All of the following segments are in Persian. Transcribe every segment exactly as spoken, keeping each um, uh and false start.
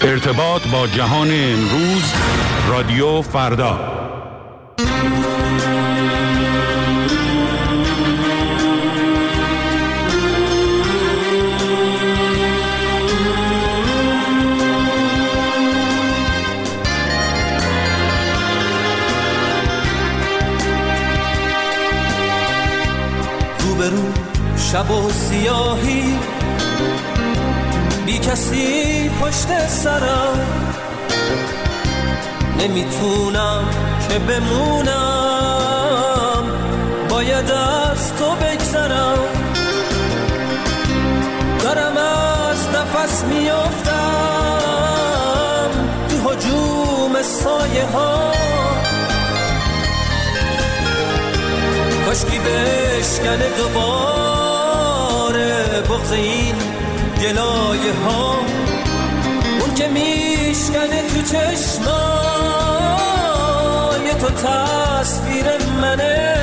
ارتباط با جهان امروز، رادیو فردا. روبرو شب و سیاهی، بی کسی پشت سرم، نمیتونم که بمونم، باید از تو بگذرم. دارم از نفس میافتم تو هجوم سایه ها، کاشکی بشکنه دوباره بغض این گلایه ها، اون که میشکنه تو چشمای تو تصویر منه.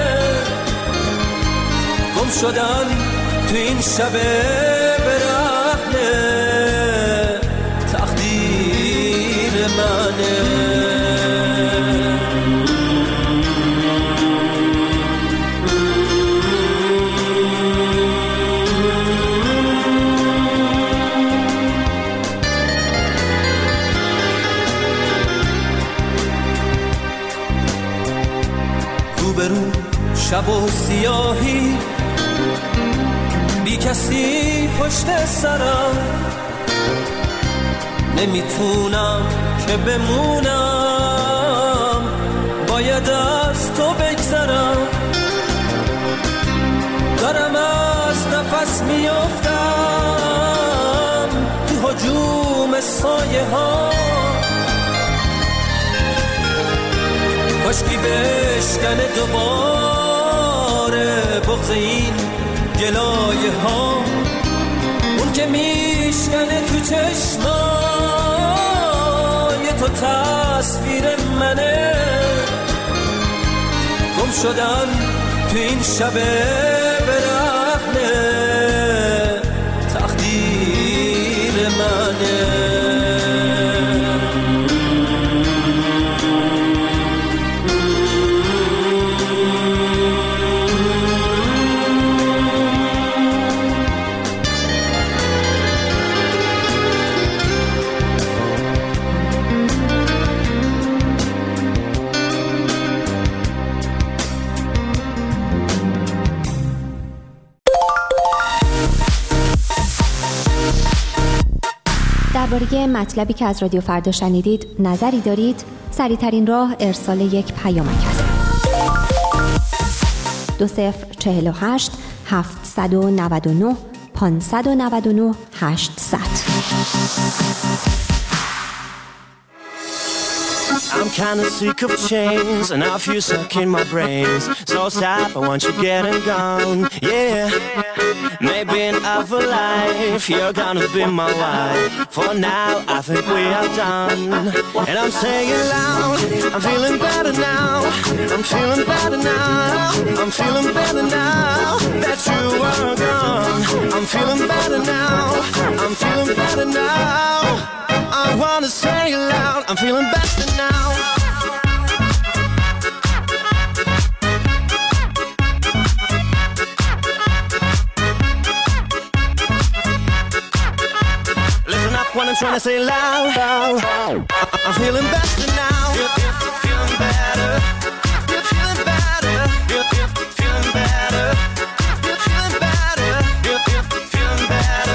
گم شدن تو این شب برهنه تقدیر منه. شب و سیاهی، بی کسی پشت سرم، نمیتونم که بمونم، باید از تو بگذرم. دارم از نفس میافتم تو هجوم سایه ها، کاشکی بشکنه دوباره بغض این گلایه ها، اون که میشکنه تو چشمای تو تصویر منه. گم شدن تو این شب برهنه تقدیر منه. درباره مطلبی که از رادیو فردا شنیدید نظری دارید؟ سریع‌ترین راه ارسال یک پیامک است. دو صفر چهل و هشت هفتصد و نود و نه پانصد و نود و نه هشتصد. I'm kinda sick of chains and I feel stuck in my brains. So stop, I want you getting gone, yeah. Maybe in other life you're gonna be my wife. For now, I think we are done. And I'm saying loud, I'm feeling better now. I'm feeling better now. I'm feeling better now that you are gone. I'm feeling better now. I'm feeling better now. I wanna say it loud, I'm feeling better now. Listen up when I'm trying to say loud, loud. I'm feeling better now. Feeling better. Feeling better. Feeling better. Feeling better. Feeling better.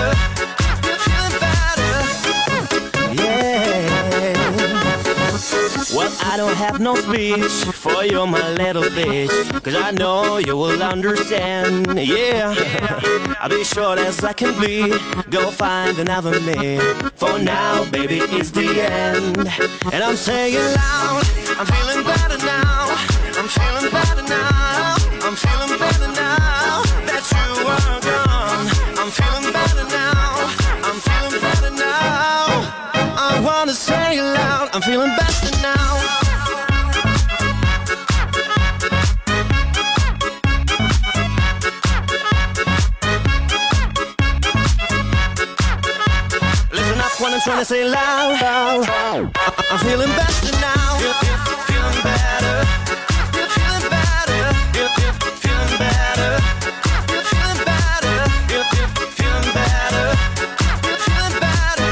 Well, I don't have no speech for you, my little bitch, cause I know you will understand, yeah. I'll be short as I can be, go find another man. For now, baby, it's the end. And I'm saying loud, I'm feeling better now. I'm feeling better now. I'm feeling better now that you are gone. I'm feeling better now. I'm feeling better now. I wanna say it loud, I'm feeling better now. Listen up when I'm trying to say loud, loud. I'm feeling better now. Feeling better. Feeling better. Feeling better. Feeling better. Feeling better. Feeling better.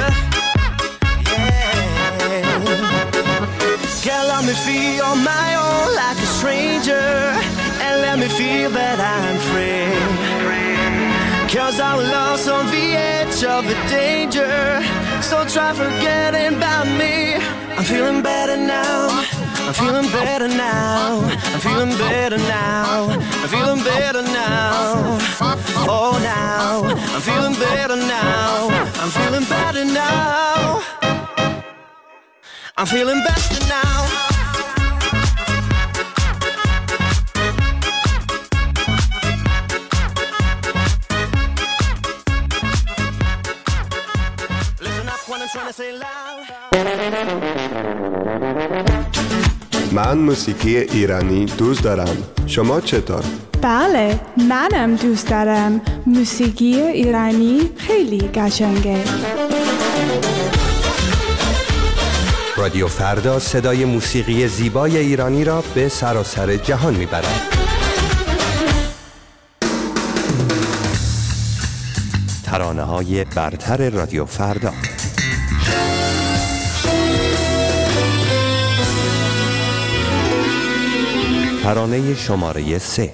Yeah. Girl, let me feel on my own like a stranger, and let me feel that I'm free. Cause I'm lost on the edge of the danger, so try forgetting about me. I'm feeling better now. I'm feeling better now. I'm feeling better now. I'm feeling better now. Oh, now I'm feeling better now. I'm feeling better now. I'm feeling better now. من موسیقی ایرانی دوست دارم. شما چطور؟ بله، منم دوست دارم. موسیقی ایرانی خیلی قشنگه. رادیو فردا صدای موسیقی زیبای ایرانی را به سراسر جهان میبرد. ترانه‌های برتر رادیو فردا. ترانه شماره سه.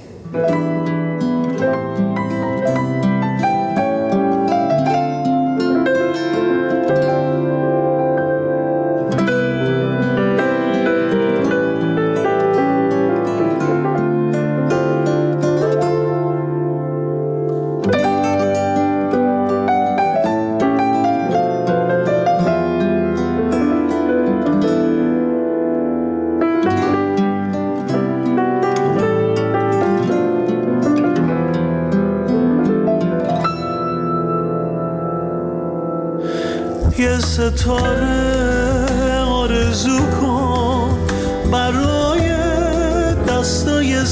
یه ستاره آرزو کن برای دستای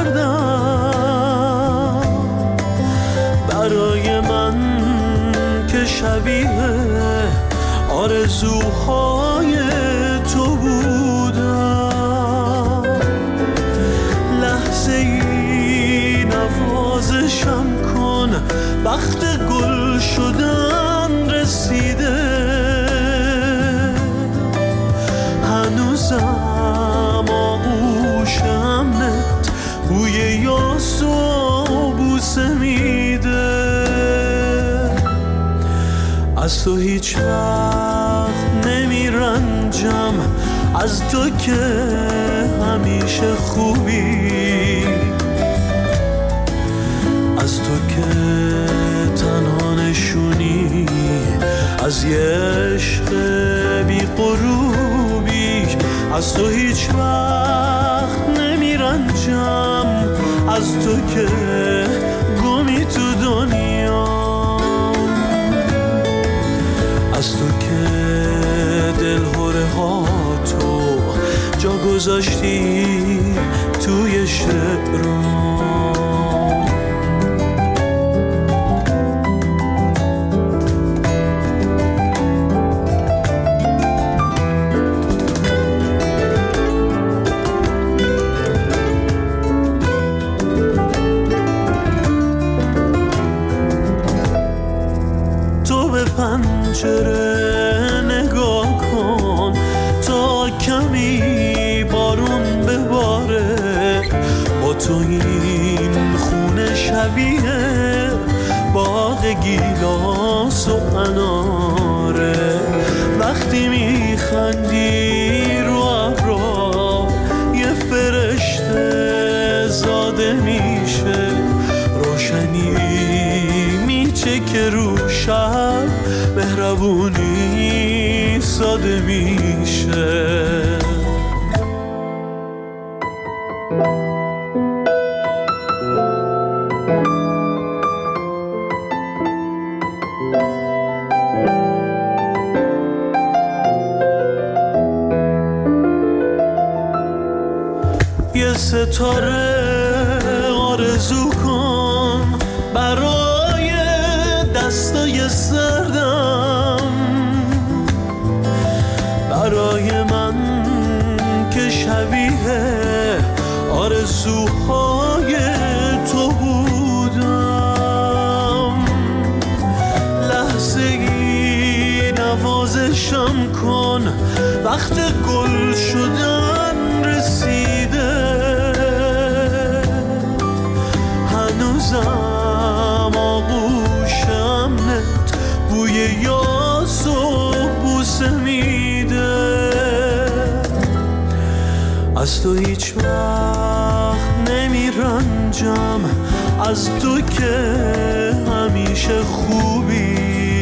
سردم، برای من که شبیه آرزوهای تو بودم. لحظه ای نوازشم کن، وقت گل شدن رسیده. هنوزم آغوش امنت بوی یاس و بوسه میده. از تو هیچ وقت نمیرنجم، از تو که همیشه خوبی، از تو که تنها نشونی از یه عشق بی غروبی. از تو هیچ وقت نمیرنجم، از تو که گمی تو دنیا، از تو که دلهوره ها تو جا گذاشتی توی شعرام. پنجره نگاه کن تا کمی بارون بباره. با تو این خونه شبیه باغ گیلاس و اناره. وقتی میخندی رو ابرا یه فرشته زاده میشه. روشنی میچکه رو شب، مهربونی ساده میشه. یه ستاره آرزو کن برای دستای سردم، برای من که شبیه آرزوهای تو بودم. لحظه ای نوازشم کن، وقت گل شدن رسیده. هنوزم آغوشم نت بوی یاس و بوسه میده. از تو هیچ وقت نمی رنجم، از تو که همیشه خوبی،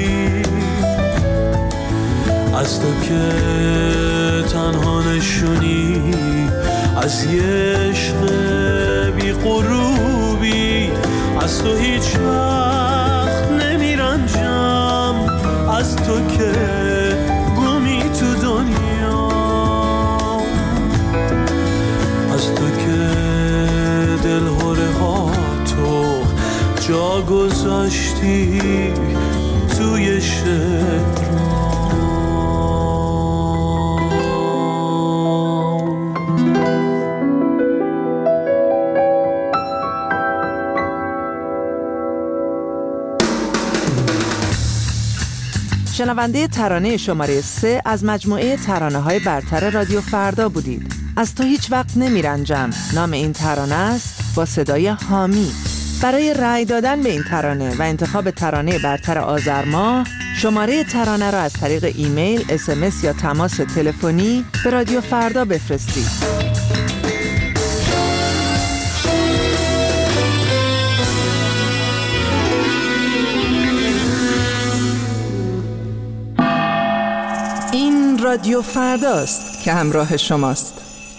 از تو که تنها نشونی از یه عشق بی غروبی. از تو هیچ وقت نمی رنجم، از تو که گمی تو دنیا، از تو که دلهره ها تو جا گذاشتی توی شعر. شنونده ترانه شماره سه از مجموعه ترانه‌های برتر رادیو فردا بودید. از تو هیچ وقت نمیرنجم نام این ترانه است، با صدای حامی. برای رأی دادن به این ترانه و انتخاب ترانه برتر آذر ماه، شماره ترانه را از طریق ایمیل، اس ام اس یا تماس تلفنی به رادیو فردا بفرستید. این رادیو فرداست که همراه شماست.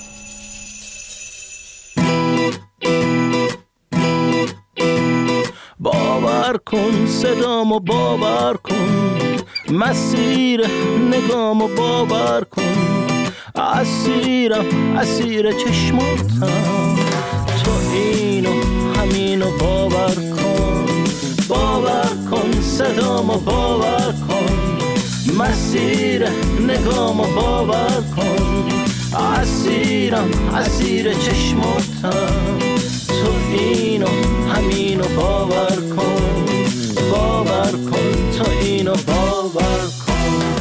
باور کن صدامو، باور کن مسیر نگامو، باور کن اسیرم اسیر چشماتم. تو اینو همینو باور کن، باور کن صدامو، باور کن مسیر نگامو، باور کن اسیرم اسیر چشماتم. تو اینو همینو باور کن، باور کن تو اینو باور کن.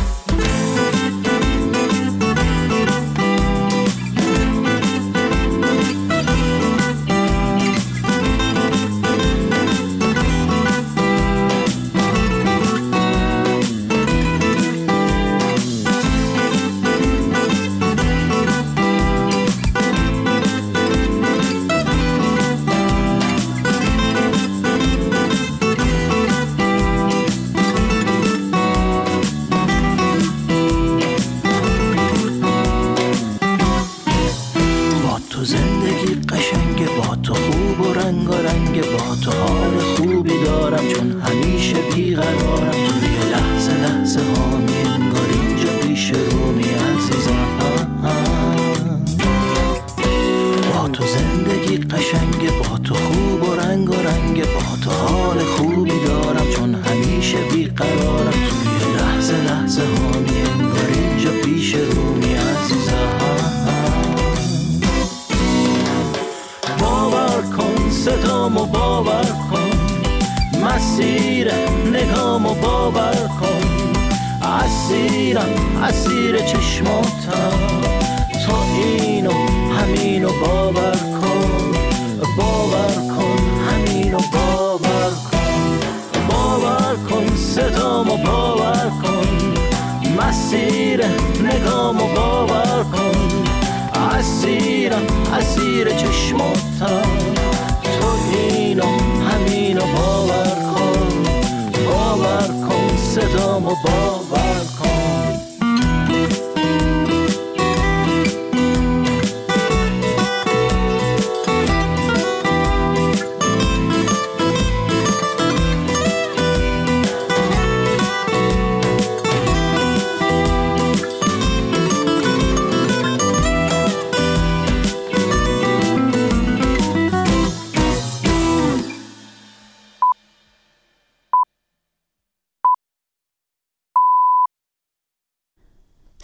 اسیر چشماتم. تو اینو همینو باور کن، باور کن همینو باور کن، باور کن صدامو باور کن مسیر نگامو باور کن. اسیرم اسیر چشماتم. تو اینو همینو باور کن، باور کن صدامو باور کن.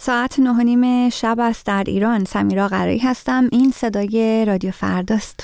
ساعت نه و نیم شب است در ایران. سمیرا قرایی هستم. این صدای رادیو فرداست.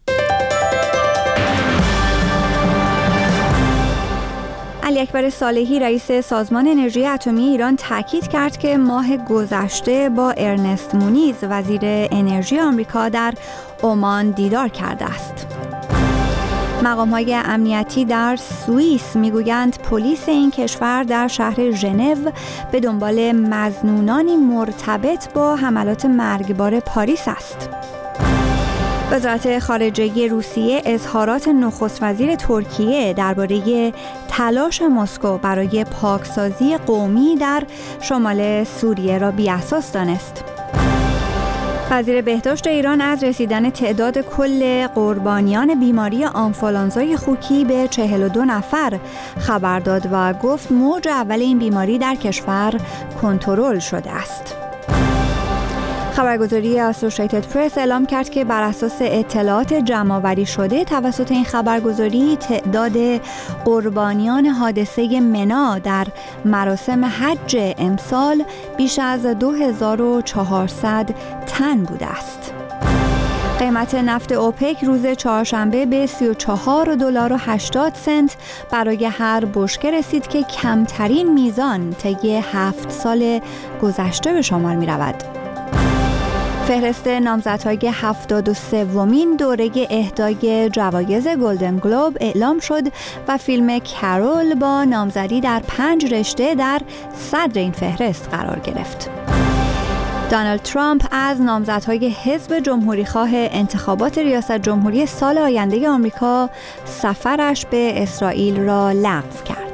علی اکبر صالحی رئیس سازمان انرژی اتمی ایران تاکید کرد که ماه گذشته با ارنست مونیز وزیر انرژی آمریکا در عمان دیدار کرده است. مقام‌های امنیتی در سوئیس میگویند پلیس این کشور در شهر ژنو به دنبال مظنونانی مرتبط با حملات مرگبار پاریس است. وزارت خارجه روسیه اظهارات نخست وزیر ترکیه درباره تلاش مسکو برای پاکسازی قومی در شمال سوریه را بی‌اساس دانست. وزیر بهداشت ایران از رسیدن تعداد کل قربانیان بیماری آنفولانزای خوکی به چهل و دو نفر خبر داد و گفت موج اول این بیماری در کشور کنترل شده است. خبرگزاری اسوسییتد پرس اعلام کرد که بر اساس اطلاعات جمع‌آوری شده توسط این خبرگزاری تعداد قربانیان حادثه منی در مراسم حج امسال بیش از دو هزار و چهارصد تن بوده است. قیمت نفت اوپک روز چهارشنبه به سی و چهار دلار و هشتاد سنت برای هر بشکه رسید که کمترین میزان طی هفت سال گذشته به شمار می رود. فهرست نامزدهای هفتاد و سومین دوره اهدای جوایز گلدن گلوب اعلام شد و فیلم کارول با نامزدی در پنج رشته در صدر این فهرست قرار گرفت. دونالد ترامپ از نامزدهای حزب جمهوریخواه انتخابات ریاست جمهوری سال آینده آمریکا سفرش به اسرائیل را لغو کرد.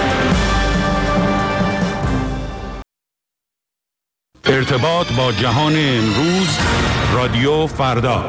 ارتباط با جهان امروز، رادیو فردا.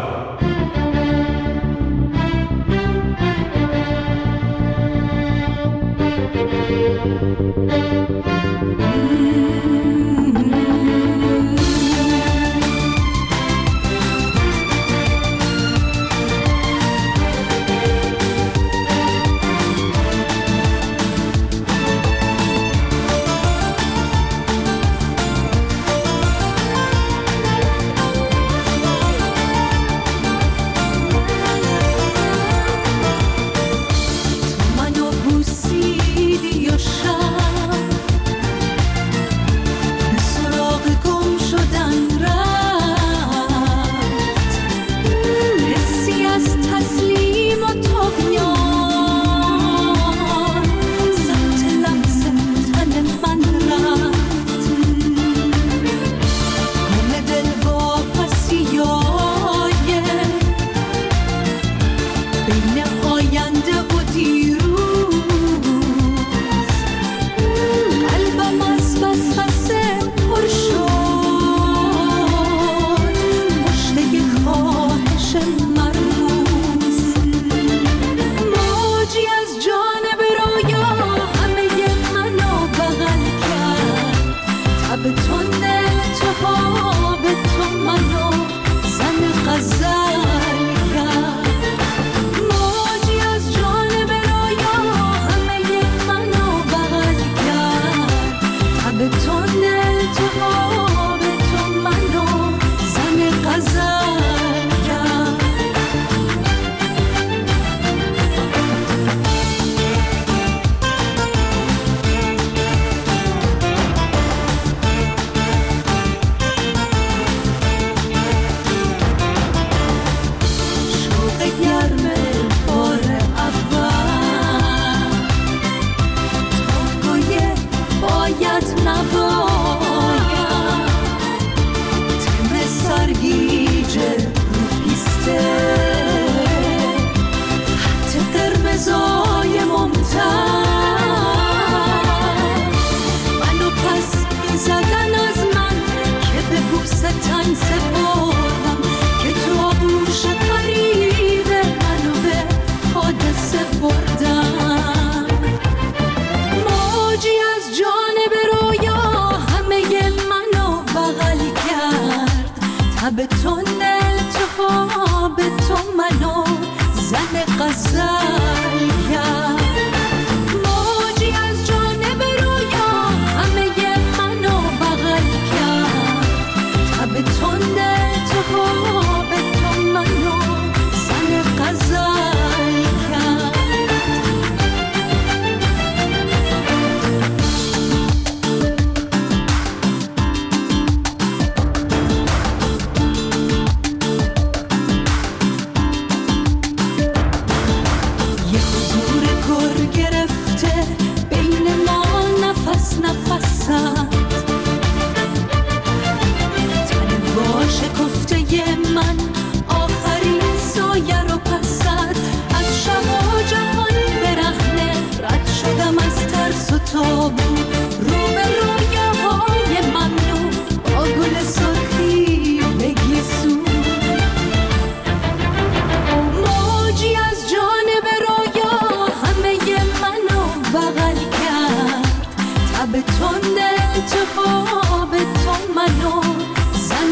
موجی از جانب رویا همه منو بغل کرد.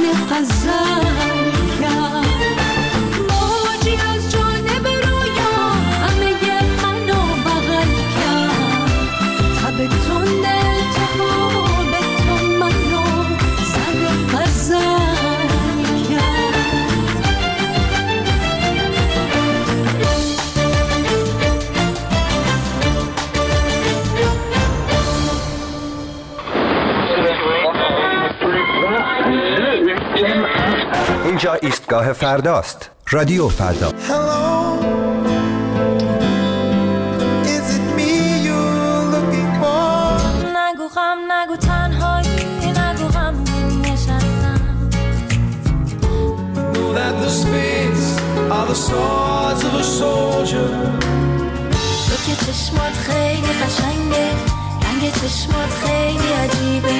غزل کرد. موجی از جانب رویا همه منو بغل کرد. تب تند التهاب تو منو زد غزل کرد. اینجا ایستگاه فرداست. رادیو فردا. نگو غم نگو تنهایی نگو غم نشستم. Know that the spades are the swords of a soldier. تو که چشمات خیلی قشنگه، رنگ چشمات خیلی عجیبه.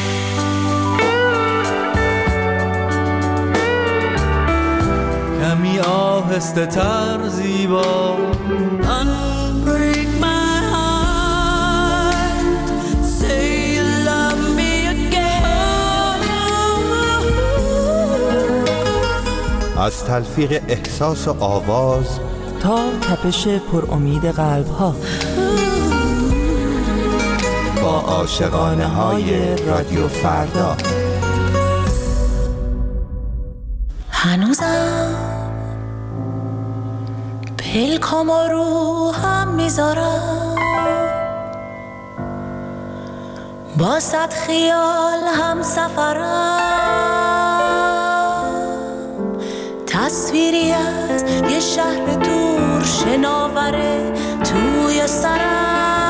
کمی آهسته تر زیبا. Unbreak my heart, say you love me again. از تلفیق احساس و آواز تا تپش پر امید قلب ها، با عاشقانه های رادیو فردا. هنوزم پلکام رو هم میذارم، با صد خیال هم سفرم. تصویری از یه شهر دور شناوره توی سرم.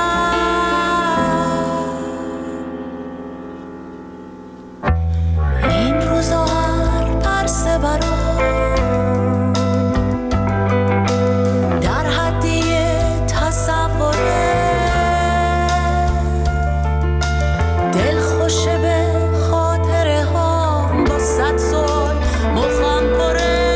این روزا هر پرسه برام در حدی تصوره. دل خوشه به خاطره ها با صد سال مخم پره.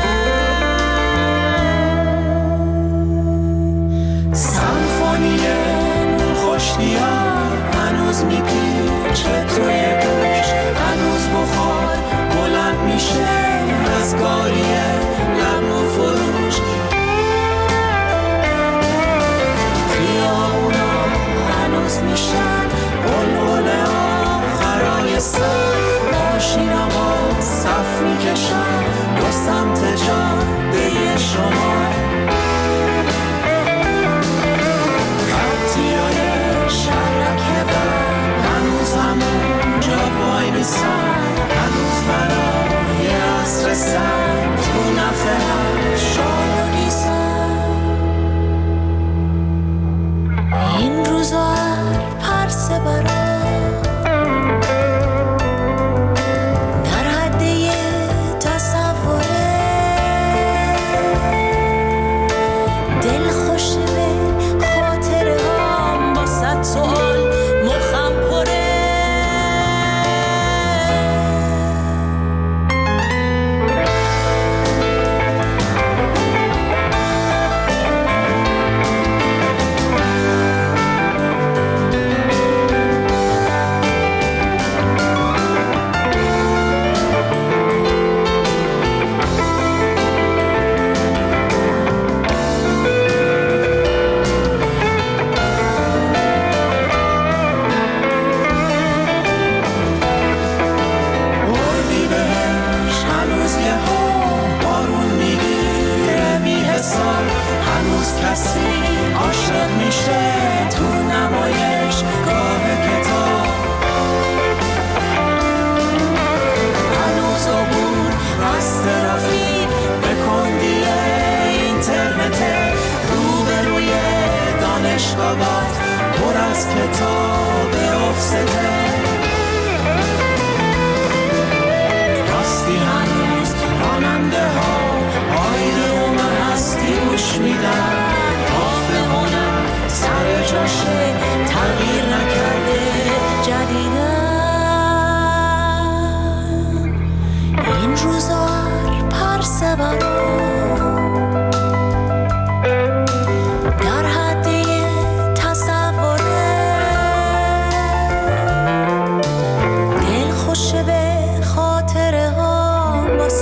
سمفونی نور خوشنیا هنوز میپیچه توی گوش. هنوز بخار بلند میشه از گاریه لب و فروش. خیابونا هنوز میشن بلبل آخرای سر. ماشینا با صف میکشن دو سمت جاده شما. خطیای شرکه بر هنوز همون جا وای میسن. هنوز برای عصر سن تو نفه هم شاید گیسن. این روزا هر پرسه برام در حد یه تصور.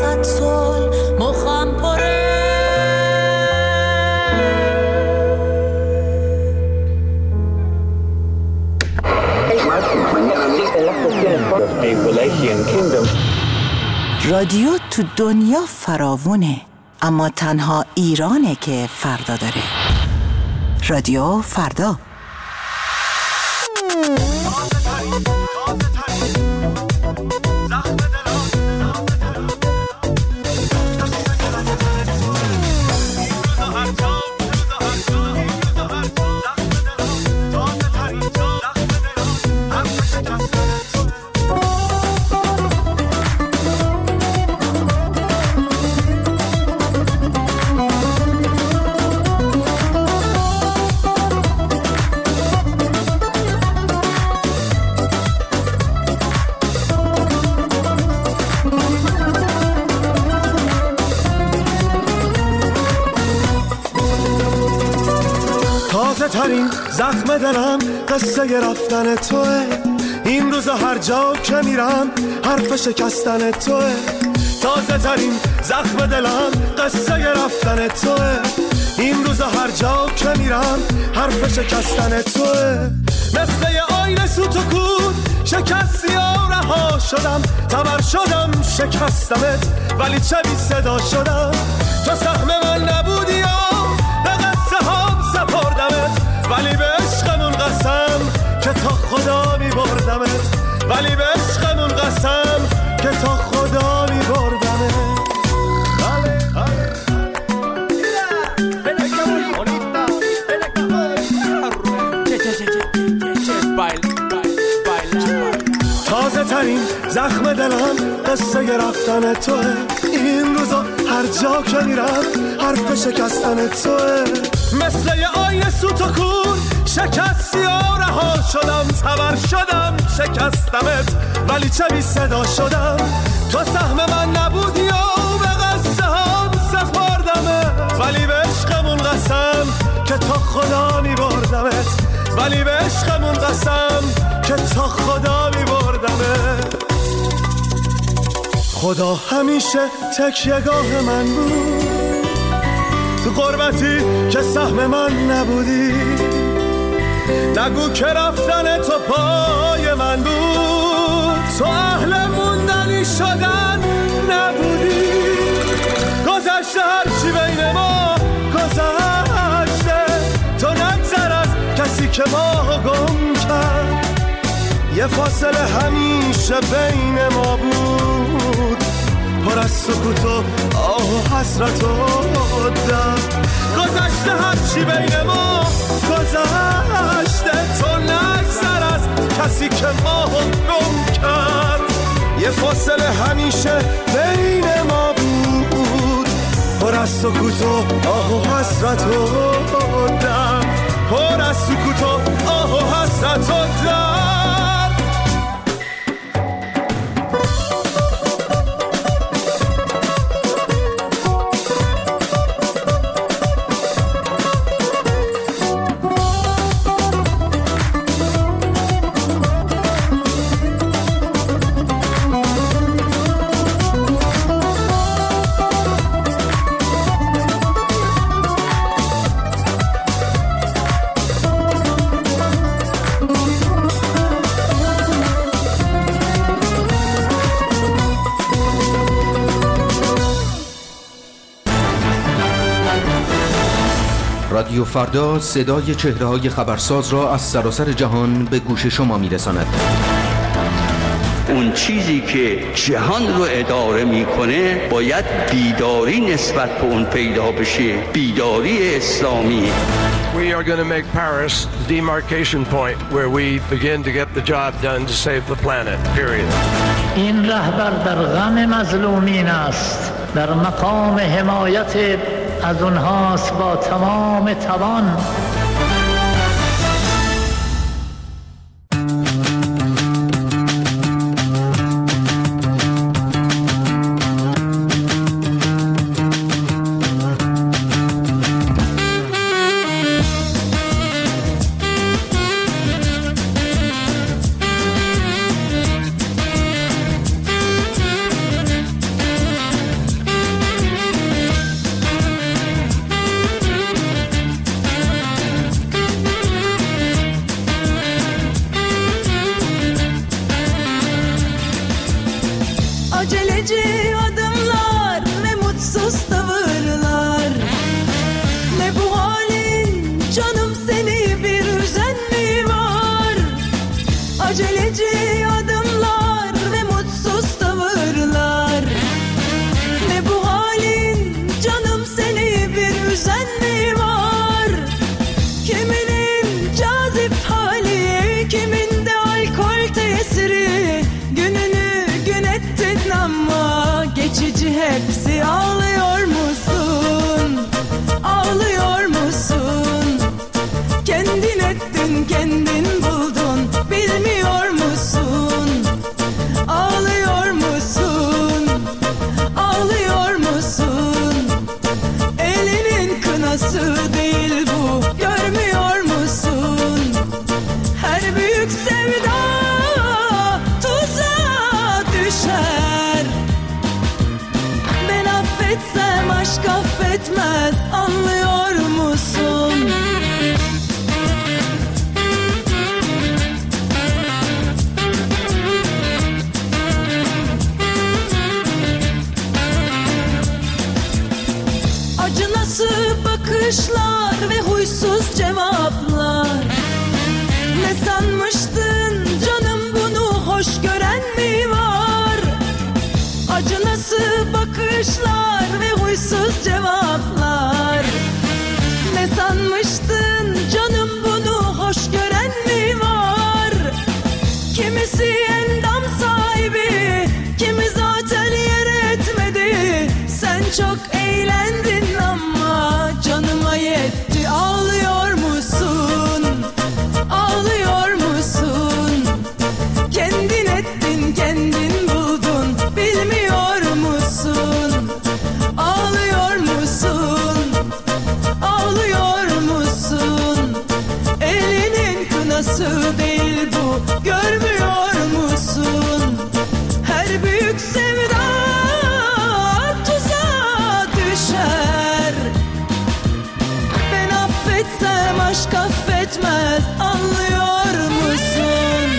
صد سال مخم پره. رادیو تو دنیا فراوونه، اما تنها ایرانه که فردا داره. رادیو فردا. ترین زخم دلم قصه رفتن توه. این روزا هر جا که میرم حرف شکستن توه. تازه ترین زخم دلم قصه رفتن توه. این روزا هر جا که میرم حرف شکستن توه. مثل یه آینه سوت و کور شکستی و رها شدم. تبر شدم شکستمت ولی چه بی صدا شدم. تو سهم من نبودی و به قصه هم سپردمت، ولی به عشقمون قسم که تا خدا می بردمت. ولی به عشقمون قسم که تا خدا می بردمت. تازه ترین زخم دلم قصه رفتن توه. این روزا هر جا که میرم حرف شکستن توه. مثل یه آینه سوت و کور شکستی و رها شدم. تبر شدم شکستمت ولی چه بی صدا شدم. تو سهم من نبودی و به قصه هم سپردمت، ولی به عشقمون قسم که تا خدا می بردمت. ولی به عشقمون قسم که تا خدا می بردمت. خدا همیشه تکیه‌گاه من بود، تو غربتی که سهم من نبودی. نگو که رفتن تو پای من بود، تو اهل موندنی شدن نبودی. گذشته هرچی بین ما گذشته، تو نگذر از کسی که ما گم کرد. یه فاصله همیشه بین ما بود، پر از سکوت و آه و حسرت و درد. گذشته هرچی بین ما گذشته، تو نگذر از کسی که ما گم کرد. یه فاصله همیشه بین ما بود، پر از سکوت و آه و حسرت و درد. پر از سکوت و آه و حسرت و درد. رادیو فردا صدای چهره‌های خبرساز را از سراسر جهان به گوش شما می‌رساند. اون چیزی که جهان رو اداره میکنه باید بیداری نسبت به اون پیدا بشه، بیداری اسلامی. We are going to make Paris the demarcation point where we begin to get the job done to save the planet. Period. این رهبر در غم مظلومین است، در مقام حمایت از اونهاست با تمام توان. Aceleci adımlar ve mutsuz tavırlar. Ne bu halin canım, seni bir üzen mi var? Aceleci adımlar ve mutsuz tavırlar. Ne bu halin canım, seni bir üzen mi var? Kiminin cazip hali, kiminde alkol tesiri. Gününü gün ettin ama geçici hepsi. Ağlıyor musun? Ağlıyor musun? Kendin ettin, kendin buldun, bilmiyor musun? Ağlıyor musun? Ağlıyor musun? Elinin kınası değil bu, görmüyor musun? Her büyük sevda tuzağa düşer. Ben affetsem aşk affetmez, anlıyor musun? Acınası bakışlar ve huysuz cevaplar. Ne sanmıştın canım, bunu hoş gören mi var? Acınası bakışlar ve huysuz cevaplar. Ne sanmıştın canım, bunu hoş gören mi var? Kimisi endam sahibi, kimi zaten yer etmedi. Sen çok eğlendin ama canıma yetti. Ağlıyor musun? Ağlıyor musun? Kendin ettin, kendin buldun, bilmiyor musun? Ağlıyor musun? Ağlıyor musun? Elinin kınası değil bu, görmüyor musun? Her büyük sevda tuzağa düşer. Ben affetsem aşk affetmez, anlıyor musun?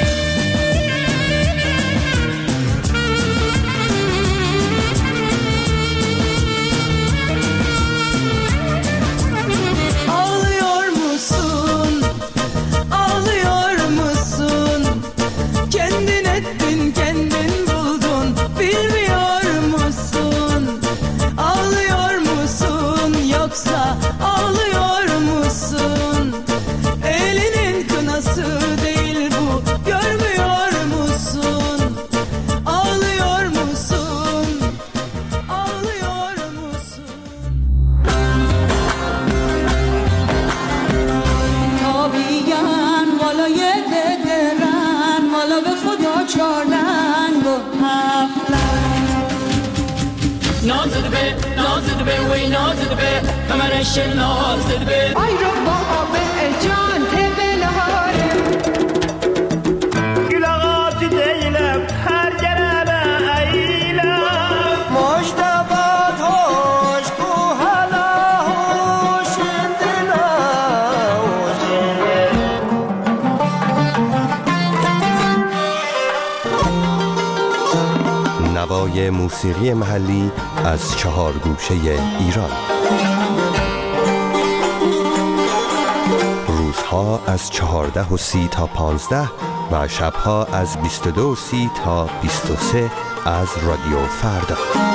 Ağlıyor musun? Ağlıyor musun? Kendin ettin, kendin buldun, bilmiyor musun? Ağlıyor musun yoksa ağlıyor musun? Elinin kınası değil bu, görmüyor musun? Ağlıyor musun? Ağlıyor musun? تابیگن والای ددرن والا به خدا چارلنگ و هفلن نازده به نازده به وی نازده به کمرش نازده به آی رو بابا به جان تبلاره گلاغات دیلم هر گرمه ایلم مجتبات هوش کو هلا هوش دلا نوای موسیقی محلی از چهار گوشه ایران. روزها از چهارده و سی تا پانزده و شبها از بیست و دو و سی تا بیست و سه از رادیو فردا.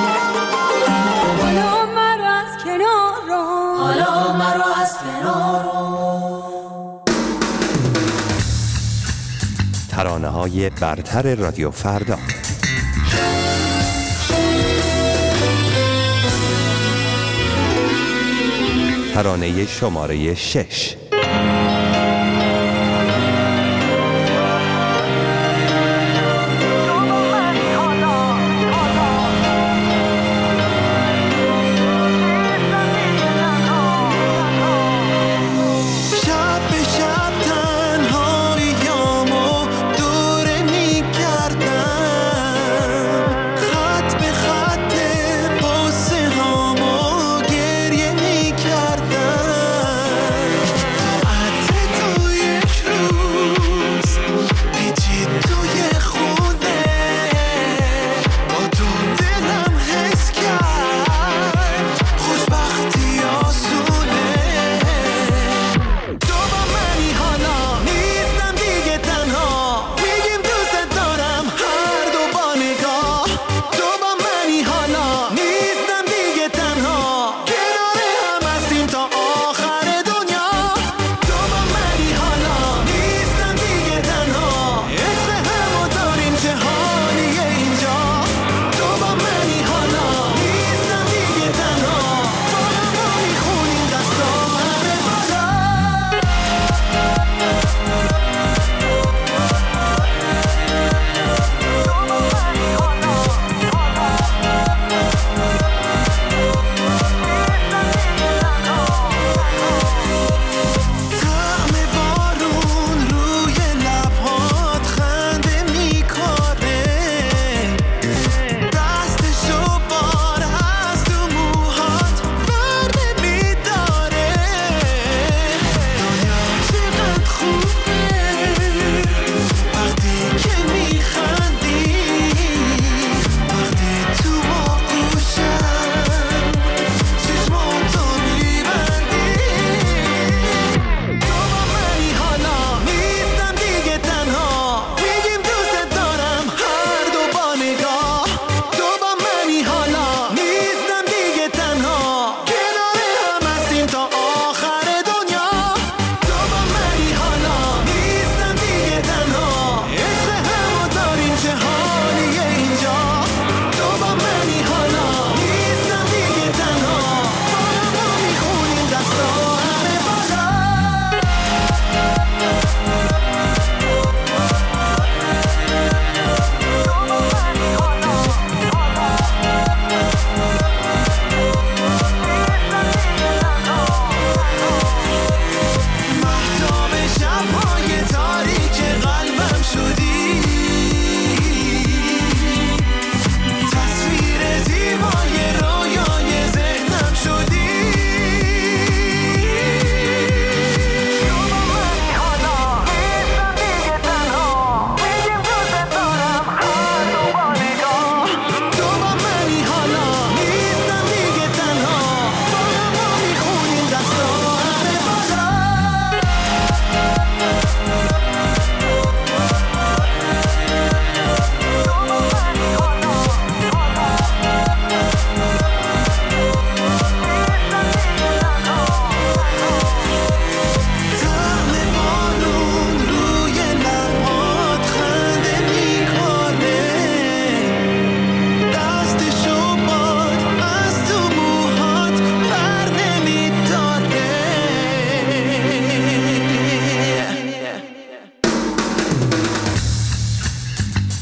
حالا مرا از کنار رو حالا مرا از کنار رو. ترانه های برتر رادیو فردا. ترانه شماره شش.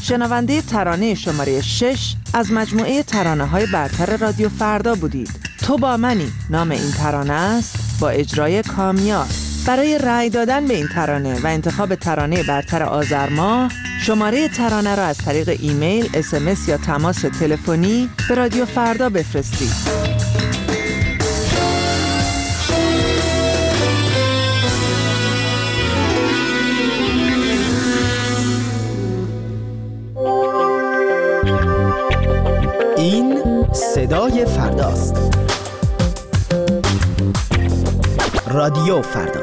شنونده ترانه شماره شش از مجموعه ترانه های برتر رادیو فردا بودید. تو با منی نام این ترانه است با اجرای کامیار. برای رأی دادن به این ترانه و انتخاب ترانه برتر آذر ماه شماره ترانه را از طریق ایمیل، اس ام اس یا تماس تلفنی به رادیو فردا بفرستید. این صدای فرداست. رادیو فردا.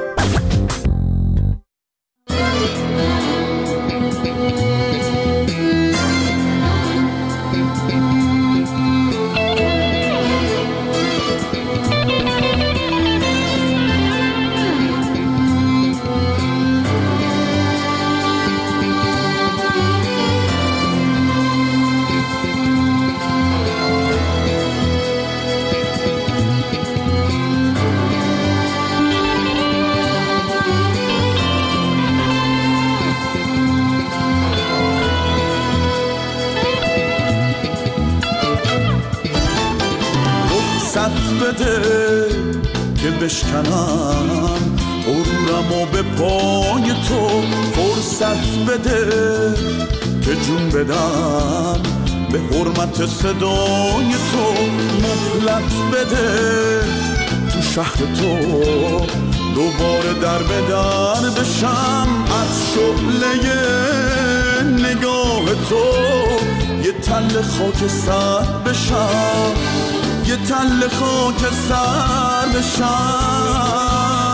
بده که بشکنم غرورم و به پای تو، فرصت بده که جون بدم به حرمت صدای تو، مهلت بده تو شهر تو دوباره در به در بشم، از شعله نگاه تو یه تل خاک سر بشم، یه تل خاک سر بشم.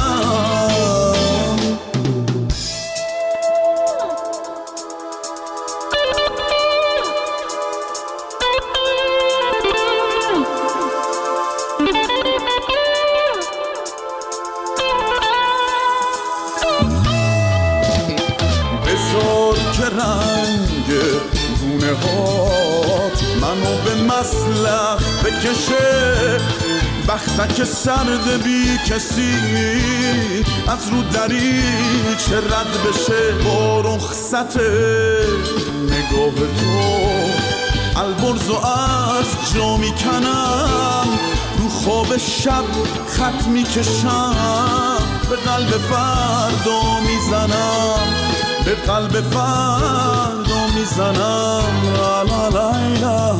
بذار که رنگ گونه هات منو به مسلخ بکشه، بختک سرد بی کسی از رو دریچه رد بشه، با رخصت نگاه تو البرز و از جا میکنم، رو خواب شب خط میکشم، به قلب فردا میزنم، به قلب فردا میزنم. لا لا لا لا.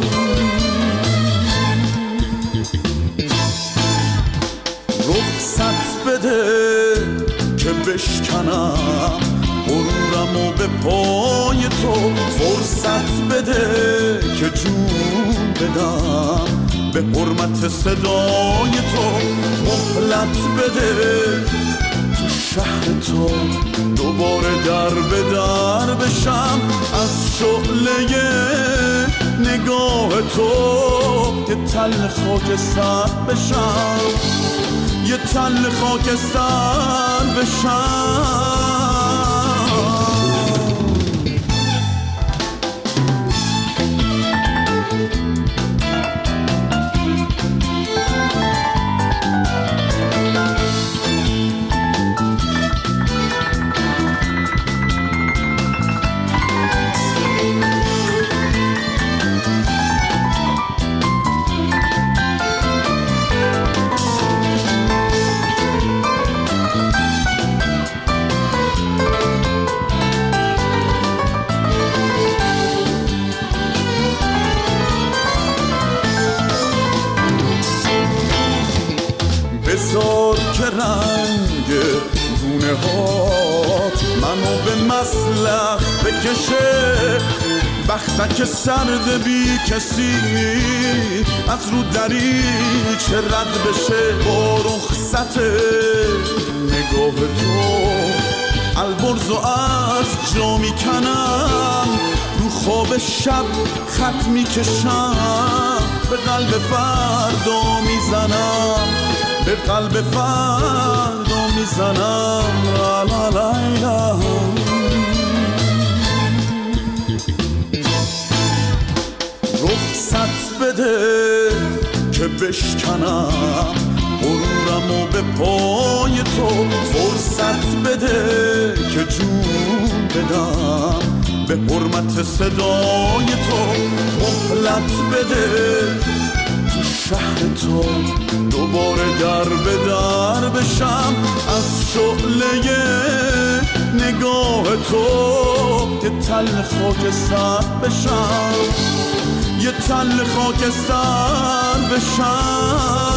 رخصت بده که بشکنم غرورم و به پای تو، فرصت بده که جون بدم به حرمت صدای تو، مهلت بده تو شهر تو دوباره در به در بشم، از شعله نگاه تو یه تل خاک سر بشم، یه تل خاک سر بشم. بذار که رنگ گونه هات منو به مسلخ بکشه، بختک سرد بی کسی از رو دریچه رد بشه، با رخصت نگاه تو البرز و از جا میکنم، رو خواب شب خط میکشم، به قلب فردا میزنم، به قلب فردا میزنم. لا لا لا لا. رخصت بده که بشکنم غرورم و به پای تو، فرصت بده که جون بدم به حرمت صدای تو مهلت بده، تو شهر تو دوباره در به در بشم، از شعله نگاه تو یه تل خاکستر بشم، یه تل خاکستر بشم.